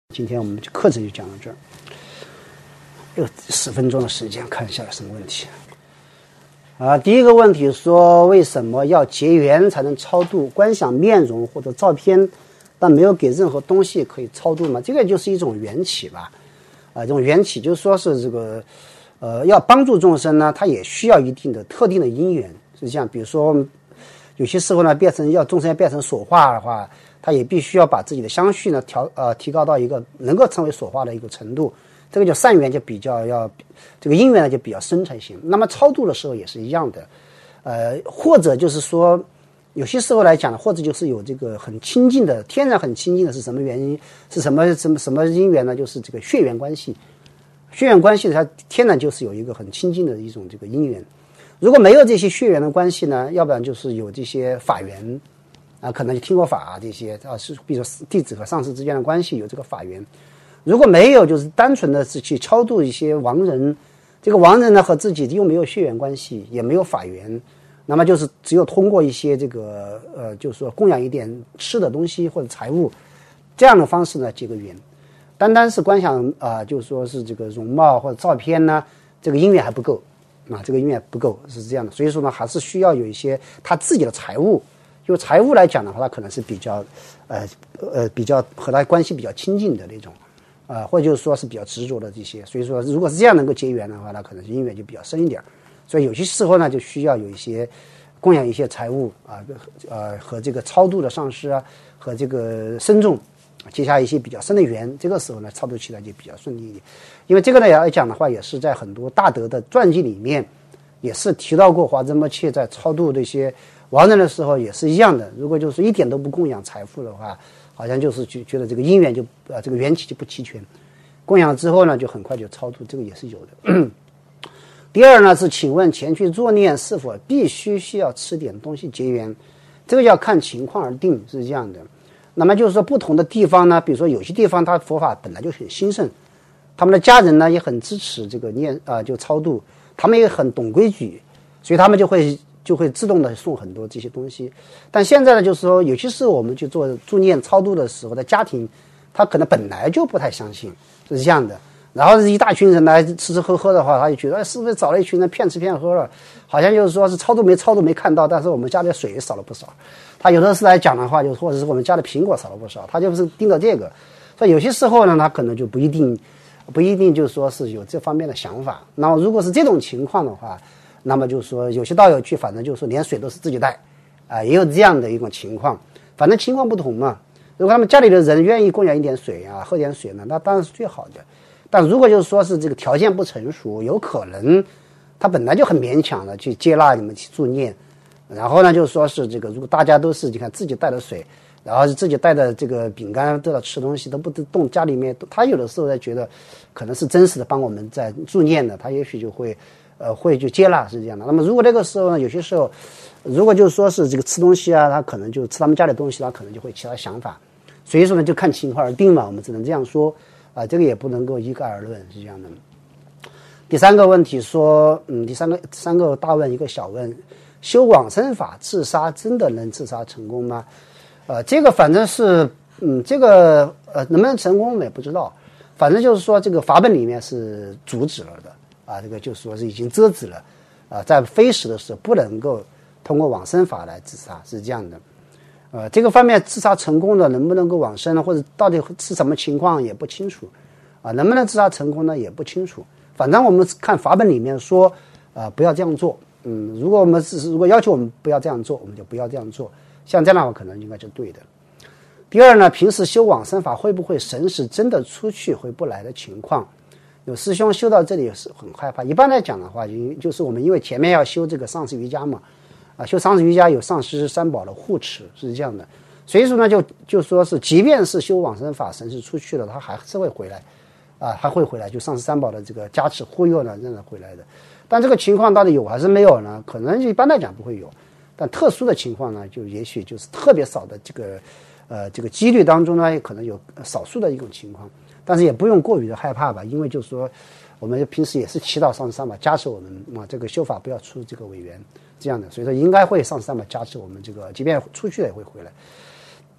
今天我们课程就讲到这儿，有10分钟的时间，看一下有什么问题第一个问题说，为什么要结缘才能超度？观想面容或者照片，但没有给任何东西可以超度吗？这个就是一种缘起吧。这种缘起就是说是这个要帮助众生呢，它也需要一定的特定的因缘。是这样，比如说有些时候呢，众生要变成所化的话，他也必须要把自己的相续呢提高到一个能够成为所化的一个程度，这个叫善缘，就比较这个因缘呢就比较深才行。那么超度的时候也是一样的，或者就是说有些时候来讲，或者就是有这个很亲近的，天然很亲近的是什么原因？是什么因缘呢？就是这个血缘关系。血缘关系它天然就是有一个很亲近的一种这个因缘。如果没有这些血缘的关系呢，要不然就是有这些法缘。可能就听过法这些是比如说弟子和上师之间的关系有这个法缘。如果没有，就是单纯的是去超度一些亡人，这个亡人呢和自己又没有血缘关系，也没有法缘，那么就是只有通过一些这个就是说供养一点吃的东西或者财物这样的方式呢结个缘。单单是观想就是说是这个容貌或者照片呢，这个因缘还不够这个因缘不够是这样的。所以说呢，还是需要有一些他自己的财物。就财务来讲的话，他可能是比较和他关系比较亲近的那种或者就是说是比较执着的这些。所以说如果是这样能够结缘的话，那可能因缘就比较深一点。所以有些时候呢，就需要有一些供养一些财物和这个超度的上师和这个僧众结下一些比较深的缘，这个时候呢超度起来就比较顺利一点。因为这个呢来讲的话，也是在很多大德的传记里面也是提到过，华珍波切在超度这些亡人的时候也是一样的。如果就是一点都不供养财富的话，好像就是觉得这个因缘就这个缘起就不齐全。供养之后呢，就很快就超度，这个也是有的。第二呢是，请问前去作念是否需要吃点东西结缘？这个要看情况而定，是这样的。那么就是说不同的地方呢，比如说有些地方它佛法本来就很兴盛，他们的家人呢也很支持这个就超度，他们也很懂规矩，所以他们就会自动的送很多这些东西。但现在呢，就是说有些时候我们去做助念超度的时候的家庭，他可能本来就不太相信，是这样的。然后一大群人来吃吃喝喝的话，他就觉得是不是找了一群人骗吃骗喝了，好像就是说是超度没看到，但是我们家的水少了不少。他有的是来讲的话，就或者是我们家的苹果少了不少，他就是盯着这个。所以有些时候呢，他可能就不一定就是说是有这方面的想法。那么如果是这种情况的话，那么就是说有些道友去，反正就是说连水都是自己带也有这样的一种情况。反正情况不同嘛。如果他们家里的人愿意供养一点水喝点水呢，那当然是最好的。但如果就是说是这个条件不成熟，有可能他本来就很勉强的去接纳你们去助念，然后呢就是说是这个，如果大家都是你看自己带的水，然后自己带的这个饼干都要吃东西，都不动家里面，他有的时候在觉得可能是真实的帮我们在助念的，他也许就会就接纳，是这样的。那么如果那个时候呢，有些时候如果就是说是这个吃东西他可能就吃他们家里的东西，他可能就会其他想法。所以说呢，就看情况而定嘛，我们只能这样说这个也不能够一概而论，是这样的。第三个问题说第三个大问一个小问，修往生法自杀真的能自杀成功吗？这个反正是这个能不能成功我们也不知道，反正就是说这个法本里面是阻止了的这个就是说是已经遮止了在非时的时候不能够通过往生法来自杀，是这样的。这个方面自杀成功的能不能够往生呢，或者到底是什么情况也不清楚能不能自杀成功呢也不清楚。反正我们看法本里面说不要这样做如果要求我们不要这样做，我们就不要这样做，像这样的话可能应该是对的。第二呢，平时修往生法会不会神识真的出去回不来的情况？有师兄修到这里是很害怕。一般来讲的话，就是我们因为前面要修这个上师瑜伽嘛修上师瑜伽有上师三宝的护持，是这样的。所以说呢就说是即便是修往生法神识出去了，他还是会回来还会回来，就上师三宝的这个加持护佑呢仍然回来的。但这个情况到底有还是没有呢？可能一般来讲不会有，但特殊的情况呢，就也许就是特别少的这个几率当中呢，可能有少数的一种情况，但是也不用过于的害怕吧，因为就是说我们平时也是祈祷上师三宝加持我们这个修法不要出这个违缘这样的，所以说应该会上师三宝加持我们这个，即便出去了也会回来。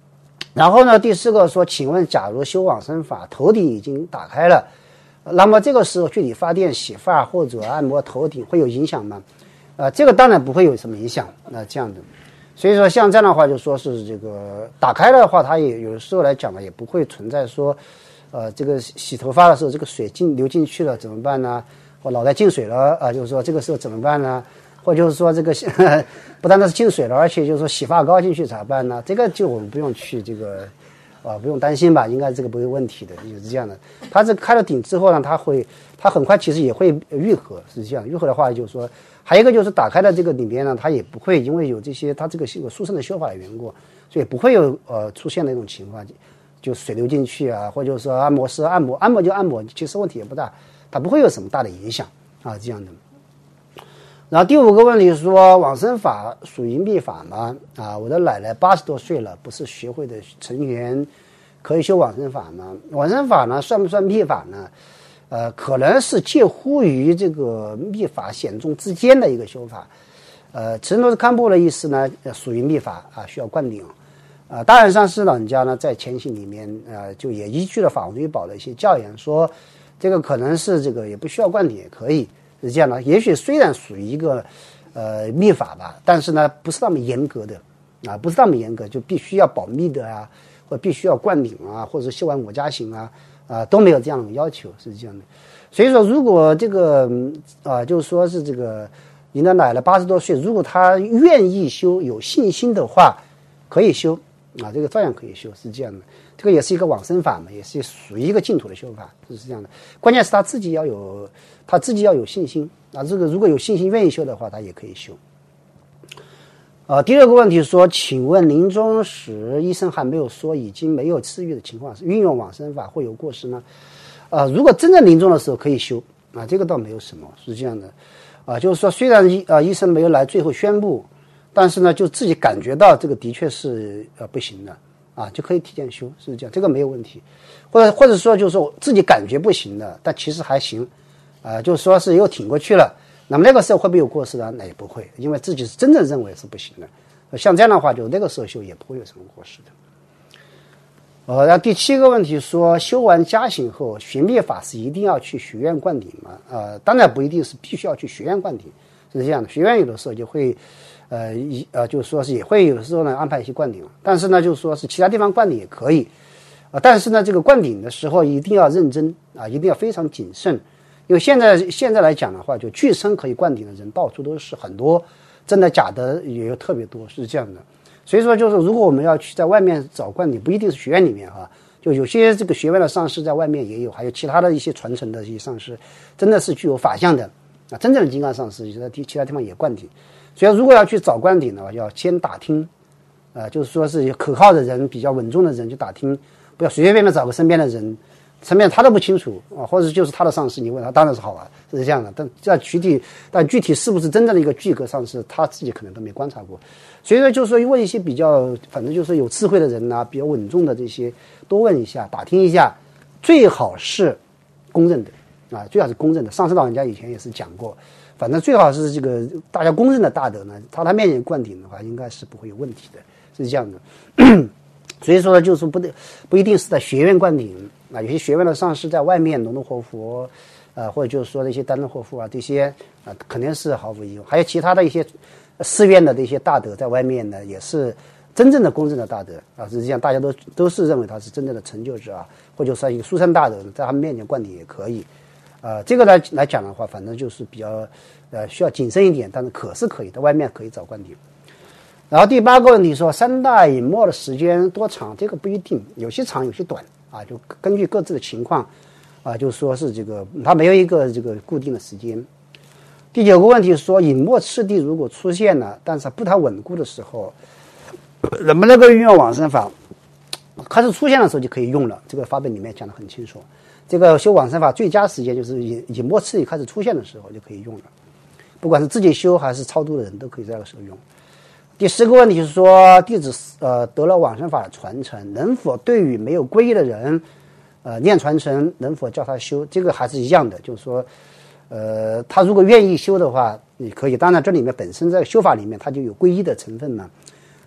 然后呢，第4个说，请问假如修往生法，头顶已经打开了，那么这个时候具体发电、洗发或者按摩头顶会有影响吗？这个当然不会有什么影响。这样的，所以说像这样的话，就说是这个打开的话，它也有的时候来讲呢，也不会存在说，这个洗头发的时候，这个水流进去了怎么办呢？或脑袋进水了就是说这个时候怎么办呢？或就是说这个不单单是进水了，而且就是说洗发膏进去咋办呢？这个就我们不用去这个不用担心吧，应该这个不会有问题的，就是这样的。它这开了顶之后呢，它很快其实也会愈合，是这样。愈合的话就是说，还有一个就是打开的这个里面呢，它也不会因为有这些它这个有殊胜的修法的缘故，所以不会有出现那种情况，就水流进去或者说按摩师按摩就按摩，其实问题也不大，它不会有什么大的影响这样的。然后第5个问题是说，往生法属于密法吗？我的奶奶80多岁了，不是学会的成员，可以修往生法吗？往生法呢，算不算密法呢？可能是介乎于这个密法显宗之间的一个修法。持罗堪布的意思呢，属于密法需要灌顶。大人上师老人家呢，在前行里面就也依据了法王追宝的一些教言，说这个可能是这个也不需要灌顶也可以。是这样的，也许虽然属于一个密法吧，但是呢不是那么严格的不是那么严格，就必须要保密的或必须要灌顶或者是修完我家行都没有这样的要求，是这样的。所以说，如果这个就是说是这个您的奶奶80多岁，如果她愿意修，有信心的话，可以修这个照样可以修，是这样的。这个也是一个往生法嘛，也是属于一个净土的修法，是这样的。关键是他自己要有信心这个如果有信心愿意修的话，他也可以修。第2个问题说，请问临终时医生还没有说已经没有治愈的情况，运用往生法会有过失呢？如果真正临终的时候可以修这个倒没有什么，是这样的就是说虽然医生没有来最后宣布，但是呢就自己感觉到这个的确是不行的就可以提前修，是这样，这个没有问题。或者说就是说自己感觉不行的，但其实还行就是说是又挺过去了，那么那个时候会不会有过失呢？那也不会，因为自己是真正认为是不行的。像这样的话，就那个时候修也不会有什么过失的。然后第7个问题说，修完家行后，寻灭法师一定要去学院灌顶吗？当然不一定是必须要去学院灌顶，是这样的。学院有的时候就会就是说是也会有的时候呢安排一些灌顶，但是呢就是说是其他地方灌顶也可以但是呢这个灌顶的时候一定要认真一定要非常谨慎，因为现在来讲的话，就据称可以灌顶的人到处都是，很多真的假的也有特别多，是这样的。所以说就是如果我们要去在外面找灌顶，不一定是学院里面就有些这个学院的上师在外面也有，还有其他的一些传承的一些上师真的是具有法相的真正的金刚上师在其他地方也灌顶。所以如果要去找灌顶的话，要先打听就是说是可靠的人，比较稳重的人就打听，不要随随便便找个身边的人，身边他都不清楚或者就是他的上司，你问他当然是好是这样的。但具体是不是真正的一个具格上司，他自己可能都没观察过。所以说就是说问一些比较反正就是有智慧的人比较稳重的这些多问一下，打听一下，最好是公认的最好是公认的。上师老人家以前也是讲过，反正最好是这个大家公认的大德呢，他面前灌顶的话应该是不会有问题的，是这样的。所以说呢，就是不一定是在学院灌顶有些学院的上师在外面龙龙活佛或者就是说那些担任活佛这些肯定是毫无疑问。还有其他的一些寺院的这些大德在外面呢，也是真正的公正的大德实际上大家都是认为他是真正的成就者或者说一个殊胜大德在他们面前灌顶也可以这个来讲的话，反正就是比较需要谨慎一点，但是可以在外面可以找灌顶。然后第8个问题说，三大隐没的时间多长？这个不一定，有些长有些短就根据各自的情况就是说是这个它没有一个这个固定的时间。第9个问题说，隐没次第如果出现了，但是不太稳固的时候，能不能够运用往生法？开始出现的时候就可以用了，这个法本里面讲得很清楚。这个修往生法最佳时间就是隐没次第开始出现的时候就可以用了，不管是自己修还是超度的人都可以在这个时候用。第10个问题是说，弟子得了往生法的传承，能否对于没有皈依的人念传承，能否叫他修？这个还是一样的，就是说他如果愿意修的话也可以。当然这里面本身在修法里面他就有皈依的成分嘛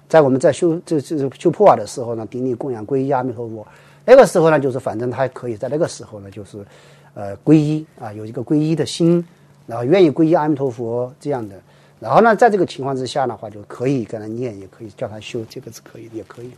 在我们在修破瓦的时候呢，顶礼供养皈依阿弥陀佛。那个时候呢，就是反正他可以在那个时候呢，就是皈依啊，有一个皈依的心，然后愿意皈依阿弥陀佛这样的。然后呢，在这个情况之下的话，就可以跟他念，也可以叫他修，这个是可以的，也可以。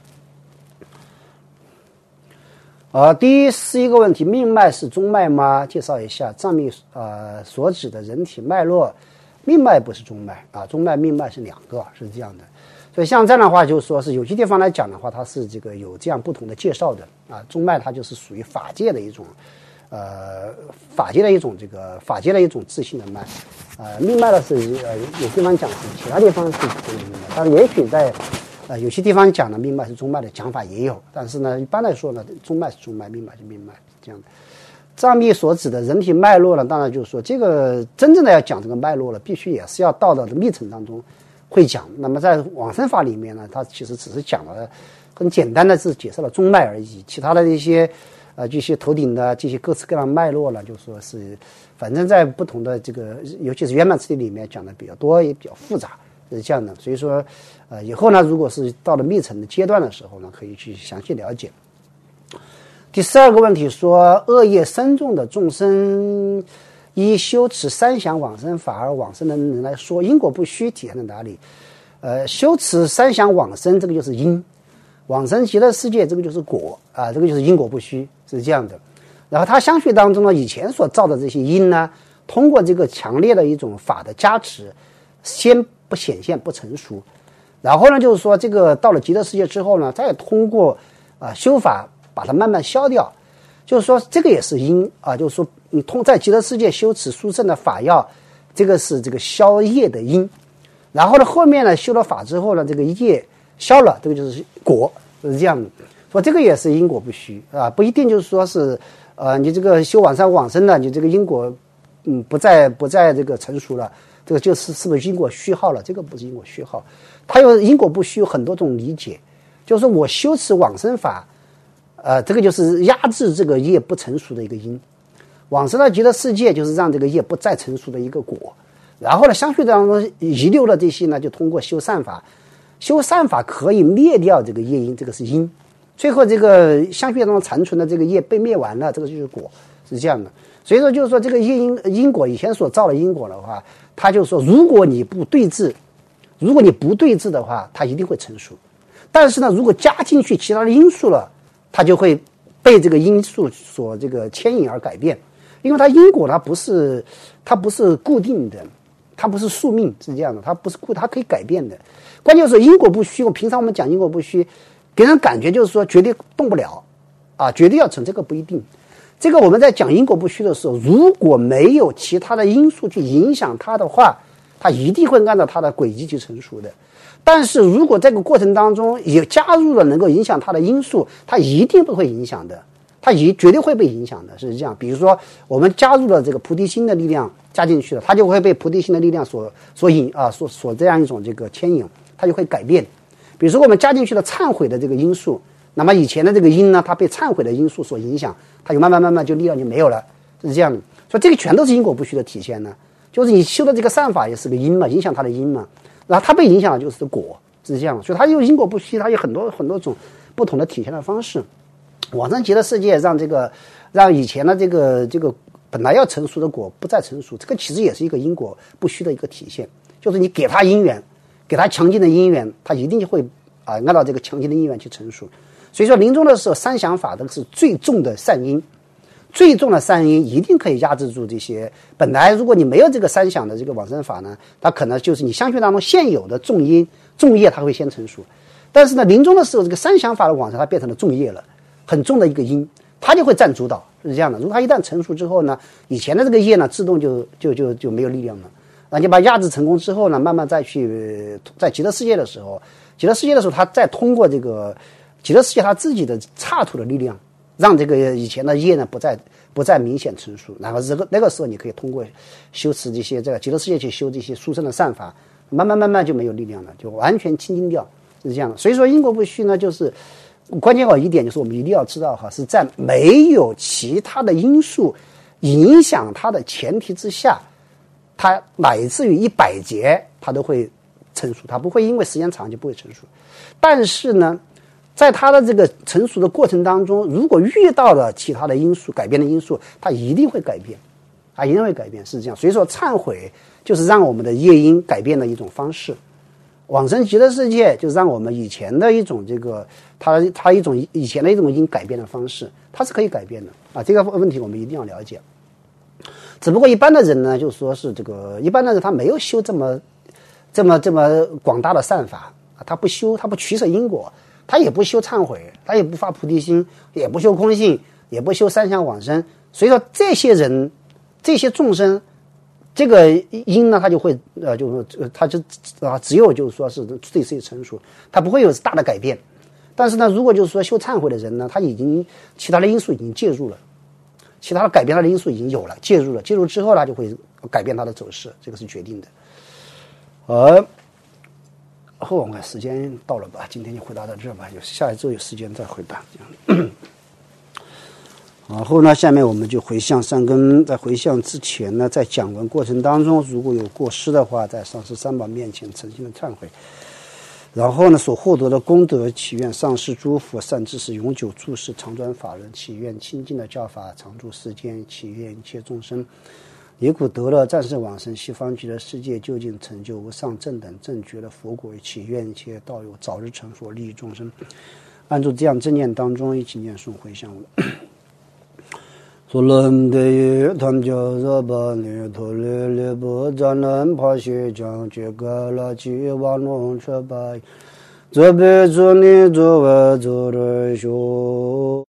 第11个问题，命脉是中脉吗？介绍一下藏密所指的人体脉络。命脉不是中脉啊，中脉命脉是两个，是这样的。所以像这样的话，就是说是有些地方来讲的话，它是这个有这样不同的介绍的啊。中脉它就是属于法界的一种，法界的一种自性的脉。命脉呢是有地方讲是，其他地方是不是命脉？但是也许在有些地方讲的命脉是中脉的讲法也有，但是呢，一般来说呢，中脉是中脉，命脉是命脉，这样的。藏密所指的人体脉络呢，当然就是说，这个真正的要讲这个脉络了，必须也是要到了密层当中会讲。那么在往生法里面呢，它其实只是讲了很简单的是解释了中脉而已，其他的一些这些头顶的这些各式各样的脉络呢，就说是反正在不同的这个，尤其是圆满次第里面讲的比较多，也比较复杂，是这样的。所以说以后呢，如果是到了密层的阶段的时候呢，可以去详细了解。第12个问题说，恶业深重的众生依修持三想往生法而往生的人来说，因果不虚体现在哪里？修持三想往生，这个就是因；往生极乐世界，这个就是果啊，这个就是因果不虚，是这样的。然后他相续当中呢，以前所造的这些因呢，通过这个强烈的一种法的加持，先不显现不成熟，然后呢，就是说这个到了极乐世界之后呢，再通过修法把它慢慢消掉，就是说这个也是因啊，就是说你在极乐世界修持殊胜的法要，这个是这个消业的因，然后呢后面呢修了法之后呢，这个业消了，这个就是果，是这样的。说这个也是因果不虚啊，不一定就是说是你这个修往生了，你这个因果不再这个成熟了，这个是不是因果虚耗了？这个不是因果虚耗，它有因果不虚有很多种理解，就是说我修持往生法。这个就是压制这个业不成熟的一个因，往生到极乐世界就是让这个业不再成熟的一个果。然后呢，相续当中遗留的这些呢，就通过修善法，修善法可以灭掉这个业因，这个是因。最后这个相续当中残存的这个业被灭完了，这个就是果，是这样的。所以说就是说这个因果以前所造的因果的话，他就说如果你不对治的话，它一定会成熟。但是呢，如果加进去其他的因素了，它就会被这个因素所这个牵引而改变，因为它因果它不是固定的，它不是宿命，是这样的，它不是它可以改变的。关键是因果不虚，平常我们讲因果不虚，给人感觉就是说绝对动不了啊，绝对要成，这个不一定。这个我们在讲因果不虚的时候，如果没有其他的因素去影响它的话，它一定会按照它的轨迹去成熟的。但是如果这个过程当中也加入了能够影响它的因素，它一定不会影响的，它绝对会被影响的，是这样。比如说我们加入了这个菩提心的力量加进去了，它就会被菩提心的力量所这样一种这个牵引，它就会改变。比如说我们加进去了忏悔的这个因素，那么以前的这个因呢，它被忏悔的因素所影响，它就慢慢就力量就没有了，是这样的。所以这个全都是因果不虚的体现呢，就是你修的这个善法也是个因嘛，影响它的因嘛。然后它被影响的就是果，是这样，所以它有因果不虚，它有很多种不同的体现的方式。往生极乐世界让以前的这个本来要成熟的果不再成熟，这个其实也是一个因果不虚的一个体现，就是你给它因缘，给它强劲的因缘，它一定会按照这个强劲的因缘去成熟。所以说临终的时候，三想法都是最重的善因。最重的善因一定可以压制住这些本来如果你没有这个三想的这个往生法呢，它可能就是你相续当中现有的重因重业它会先成熟，但是呢临终的时候这个三想法的往生它变成了重业了，很重的一个因，它就会占主导，是这样的。如果它一旦成熟之后呢，以前的这个业呢自动就没有力量了，那你把压制成功之后呢，慢慢再去在极乐世界的时候它再通过这个极乐世界它自己的刹土的力量，让这个以前的业呢不再明显成熟，然后那个时候你可以通过修持这些这个极乐世界去修这些殊胜的善法，慢慢就没有力量了，就完全清净掉，是这样的。所以说因果不虚呢，就是关键一点就是我们一定要知道是在没有其他的因素影响它的前提之下，它乃至于100劫它都会成熟，它不会因为时间长就不会成熟。但是呢，在它的这个成熟的过程当中，如果遇到了其他的因素改变的因素，它一定会改变，一定会改变，是这样。所以说忏悔就是让我们的业因改变的一种方式。往生极乐世界就是让我们以前的一种这个它一种以前的一种因改变的方式，它是可以改变的这个问题我们一定要了解。只不过一般的人呢，就说是这个一般的人他没有修这么广大的善法他不修，他不取舍因果，他也不修忏悔，他也不发菩提心，也不修空性，也不修三相往生。所以说这些人这些众生这个因呢，他就会他就只有就是说是对自己成熟，他不会有大的改变。但是呢，如果就是说修忏悔的人呢，他已经其他的因素已经介入了，其他的改变他的因素已经有了，介入之后他就会改变他的走势，这个是决定的。后我看时间到了吧，今天就回答到这吧，下一周有时间再回答。然后呢，下面我们就回向善根。在回向之前呢，在讲文过程当中，如果有过失的话，在上师三宝面前诚心的忏悔。然后呢，所获得的功德，祈愿上师诸佛善知识永久住世，常转法轮，祈愿清净的教法常住世间，祈愿一切众生离苦得乐，暂时往生西方极乐世界，究竟成就无上正等正觉的佛果，祈愿一切道友早日成佛，利益众生。按住这样正念当中，一起念诵回向文。소름 대유 탐저 바네 돌레레 보자는 파시 장제가라 지와노 셔바이 저베 존이 조와 조르쇼